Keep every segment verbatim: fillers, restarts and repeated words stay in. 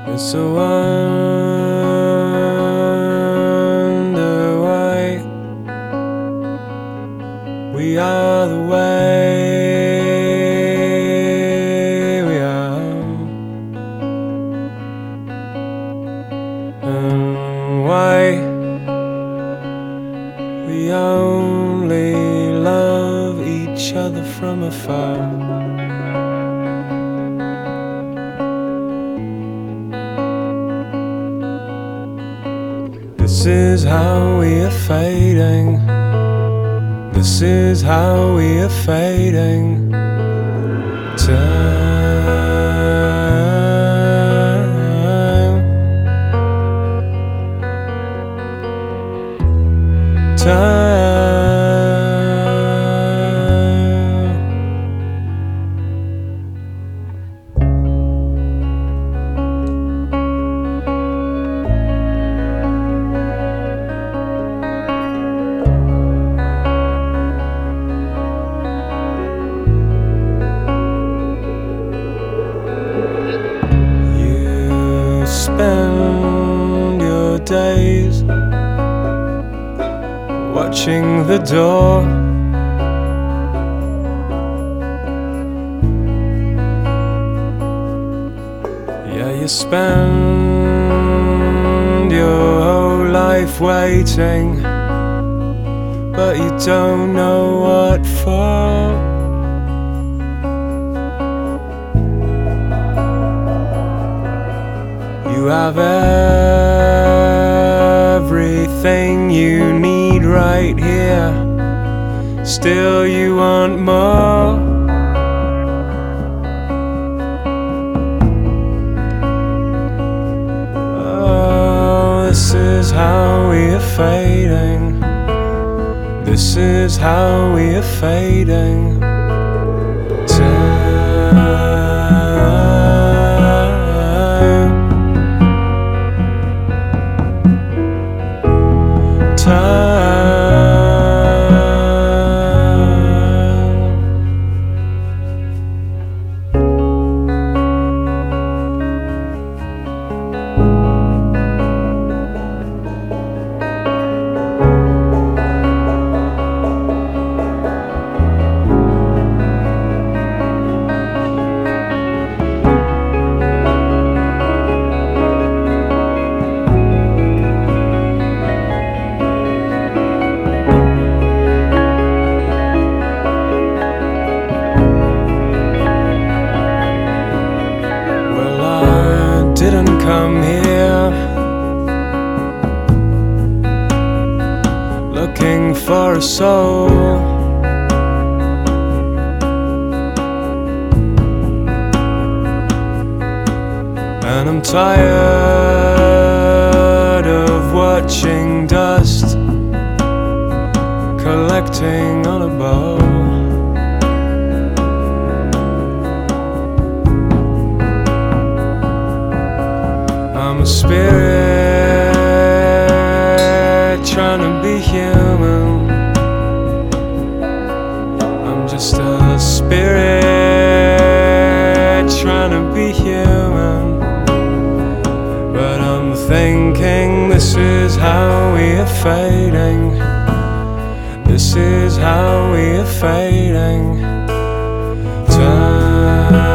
It's a wonder why we are the way we are, and why we only love each other from afar. This is how we are fading. This is how we are fading. Time, time. Spend your days watching the door, yeah, you spend your whole life waiting, but you don't know what for. You have everything you need right here, still you want more. Oh, this is how we are fading. This is how we are fading. Time. Didn't come here looking for a soul, and I'm tired of watching dust collecting on a bowl. I'm a spirit trying to be human. I'm just a spirit trying to be human. But I'm thinking this is how we are fading. This is how we are fading. Time.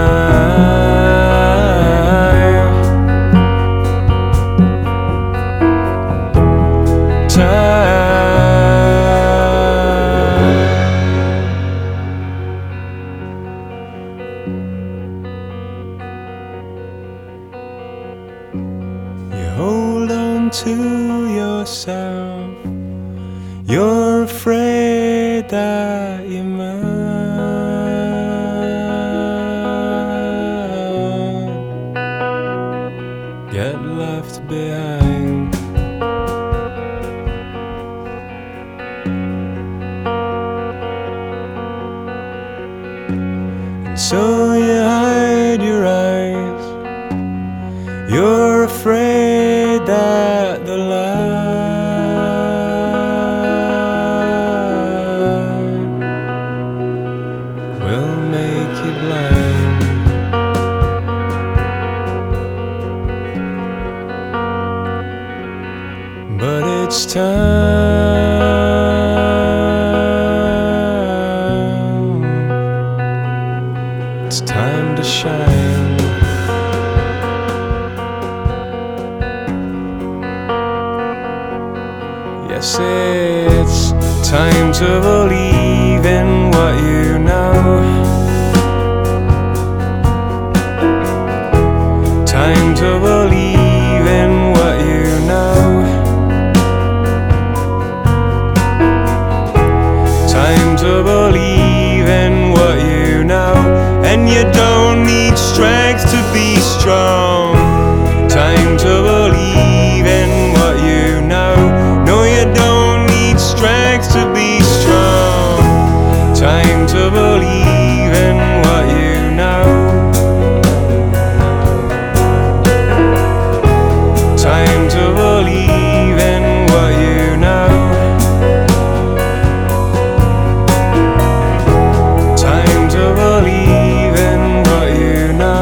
You hold on to yourself. You're afraid that you might get left behind. So you hide your eyes. You're afraid that the light will make you blind. it's time. It's time to shine. Yes, it's time to believe in what you know. Time to believe in what you know. Time to believe in what you know. And you don't need strength to be strong. Time to believe in what you know. No, you don't need strength to be strong. Time to believe in what you know. Time to believe in what you know. Time to believe in what you know.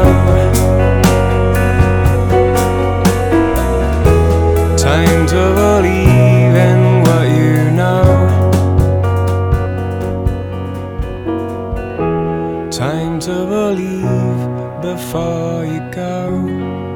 Time to believe in what you know. Time to believe before you go.